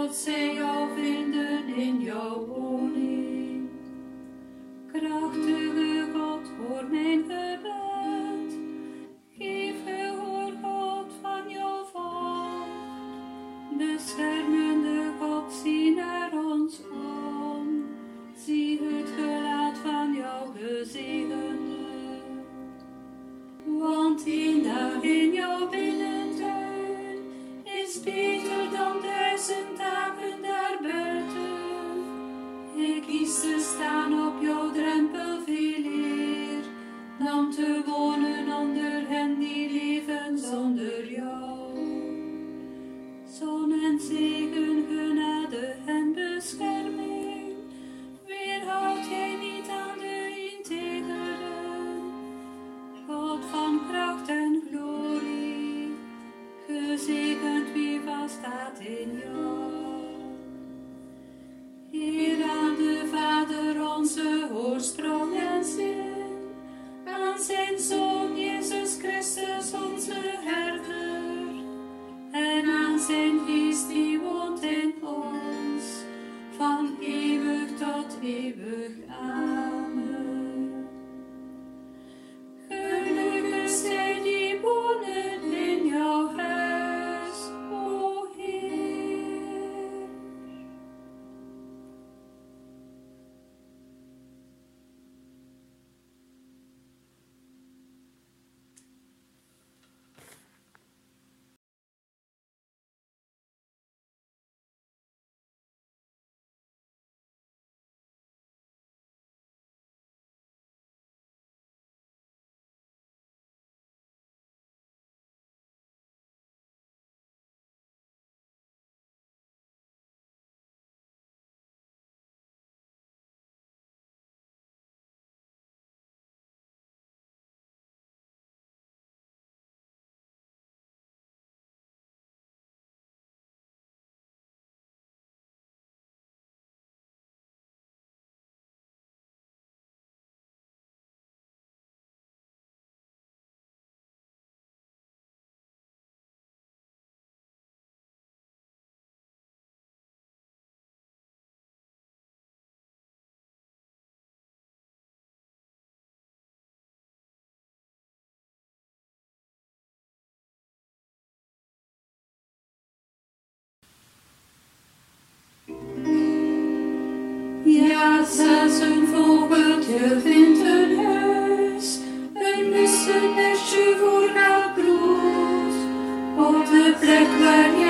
tot zij jou vinden in jouw woning. Krachtige God, hoor mijn gebed. Geef gehoor, God, van jouw volk. Beschermende God, zie naar ons om. Zie het gelaat van jouw gezegende. Want 1 dag in jouw binnentuin is beter dan 1000 dagen daarbuiten. Ik kies te staan op jouw drempel veel eer, dan te wonen onder hen die leven zonder jou. Zon en zegen, genade en bescherming, weerhoudt jij niet aan de integeren. God van kracht en glorie, gezegend wie vaststaat in jou. Heer, aan de Vader onze oorsprong en zin, aan zijn Zoon Jezus Christus onze herder, en aan zijn Geest die woont in ons, van eeuwig tot eeuwig. Amen. Gelukkig zij die wonen in jouw huis, o Heer. Ja, zelfs een vogeltje vindt een huis, een mustennestje voor haar broed, op de plek waar